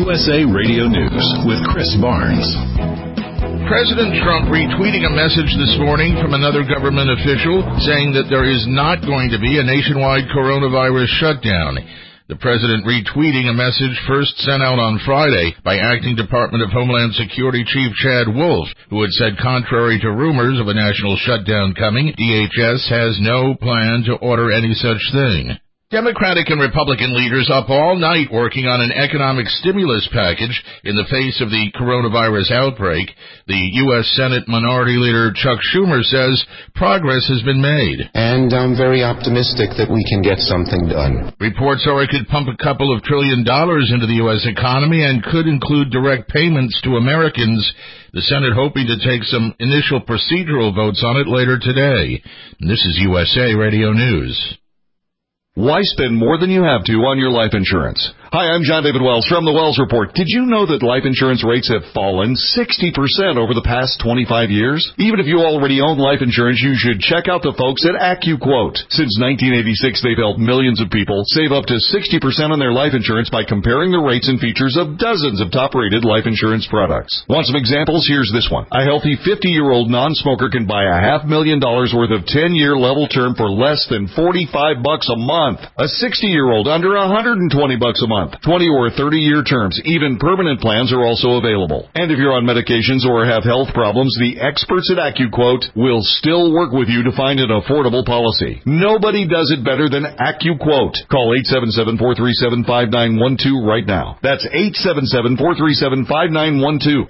USA Radio News with Chris Barnes. President Trump retweeting a message this morning from another government official saying that there is not going to be a nationwide coronavirus shutdown. The president retweeting a message first sent out on Friday by Acting Department of Homeland Security Chief Chad Wolf, who had said contrary to rumors of a national shutdown coming, DHS has no plan to order any such thing. Democratic and Republican leaders up all night working on an economic stimulus package in the face of the coronavirus outbreak. The U.S. Senate Minority Leader Chuck Schumer says progress has been made. And I'm very optimistic that we can get something done. Reports are it could pump a couple of $1 trillion into the U.S. economy and could include direct payments to Americans. The Senate hoping to take some initial procedural votes on it later today. And this is USA Radio News. Why spend more than you have to on your life insurance? Hi, I'm John David Wells from the Wells Report. Did you know that life insurance rates have fallen 60% over the past 25 years? Even if you already own life insurance, you should check out the folks at AccuQuote. Since 1986, they've helped millions of people save up to 60% on their life insurance by comparing the rates and features of dozens of top-rated life insurance products. Want some examples? Here's this one. A healthy 50-year-old non-smoker can buy a $500,000 worth of 10-year level term for less than $45 a month. A 60-year-old under $120 a month. 20 or 30-year terms. Even permanent plans are also available. And if you're on medications or have health problems, the experts at AccuQuote will still work with you to find an affordable policy. Nobody does it better than AccuQuote. Call 877-437-5912 right now. That's 877-437-5912.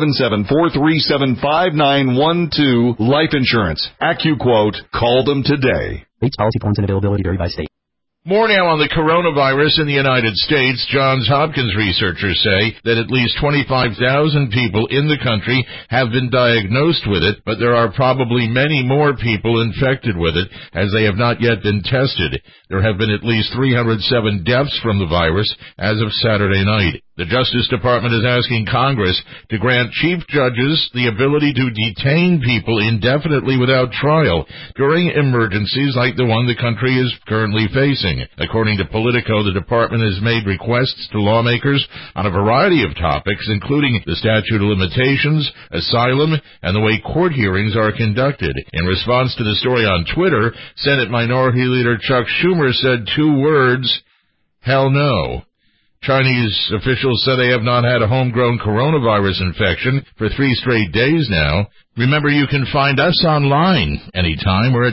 877-437-5912. Life insurance. AccuQuote. Call them today. Rates, policy forms, and availability vary by state. More now on the coronavirus in the United States. Johns Hopkins researchers say that at least 25,000 people in the country have been diagnosed with it, but there are probably many more people infected with it as they have not yet been tested. There have been at least 307 deaths from the virus as of Saturday night. The Justice Department is asking Congress to grant chief judges the ability to detain people indefinitely without trial during emergencies like the one the country is currently facing. According to Politico, the department has made requests to lawmakers on a variety of topics, including the statute of limitations, asylum, and the way court hearings are conducted. In response to the story on Twitter, Senate Minority Leader Chuck Schumer said 2 words, hell no. Chinese officials say they have not had a homegrown coronavirus infection for 3 straight days now. Remember, you can find us online anytime. We're at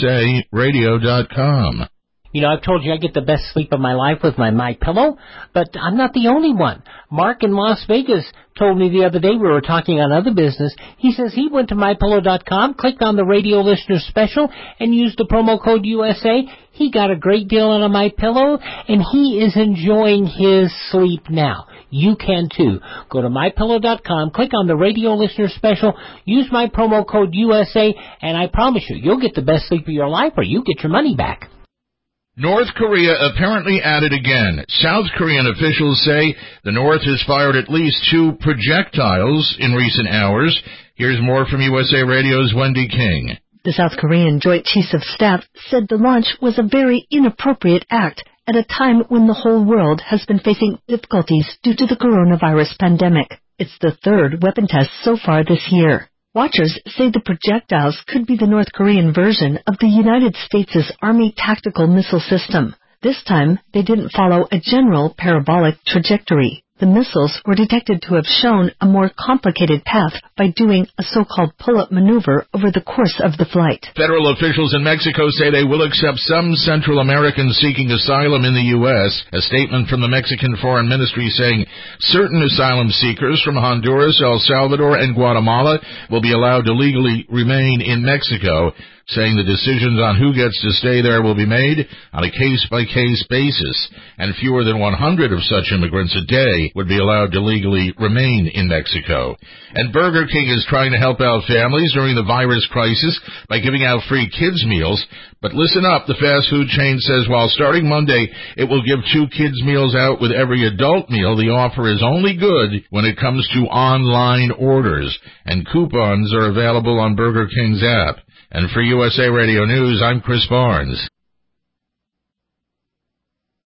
usaradio.com. You know, I've told you I get the best sleep of my life with my MyPillow, but I'm not the only one. Mark in Las Vegas told me the other day, we were talking on other business, he says he went to MyPillow.com, clicked on the radio listener special, and used the promo code USA. He got a great deal on a MyPillow, and he is enjoying his sleep now. You can too. Go to MyPillow.com, click on the radio listener special, use my promo code USA, and I promise you, you'll get the best sleep of your life or you get your money back. North Korea apparently at it again. South Korean officials say the North has fired at least 2 projectiles in recent hours. Here's more from USA Radio's Wendy King. The South Korean Joint Chiefs of Staff said the launch was a very inappropriate act at a time when the whole world has been facing difficulties due to the coronavirus pandemic. It's the 3rd weapon test so far this year. Watchers say the projectiles could be the North Korean version of the United States' Army tactical missile system. This time, they didn't follow a general parabolic trajectory. The missiles were detected to have shown a more complicated path by doing a so-called pull-up maneuver over the course of the flight. Federal officials in Mexico say they will accept some Central Americans seeking asylum in the U.S. A statement from the Mexican Foreign Ministry saying certain asylum seekers from Honduras, El Salvador, and Guatemala will be allowed to legally remain in Mexico, saying the decisions on who gets to stay there will be made on a case-by-case basis, and fewer than 100 of such immigrants a day would be allowed to legally remain in Mexico. And Burger King is trying to help out families during the virus crisis by giving out free kids' meals. But listen up, the fast food chain says while starting Monday, it will give 2 kids' meals out with every adult meal. The offer is only good when it comes to online orders, and coupons are available on Burger King's app. And for USA Radio News, I'm Chris Barnes.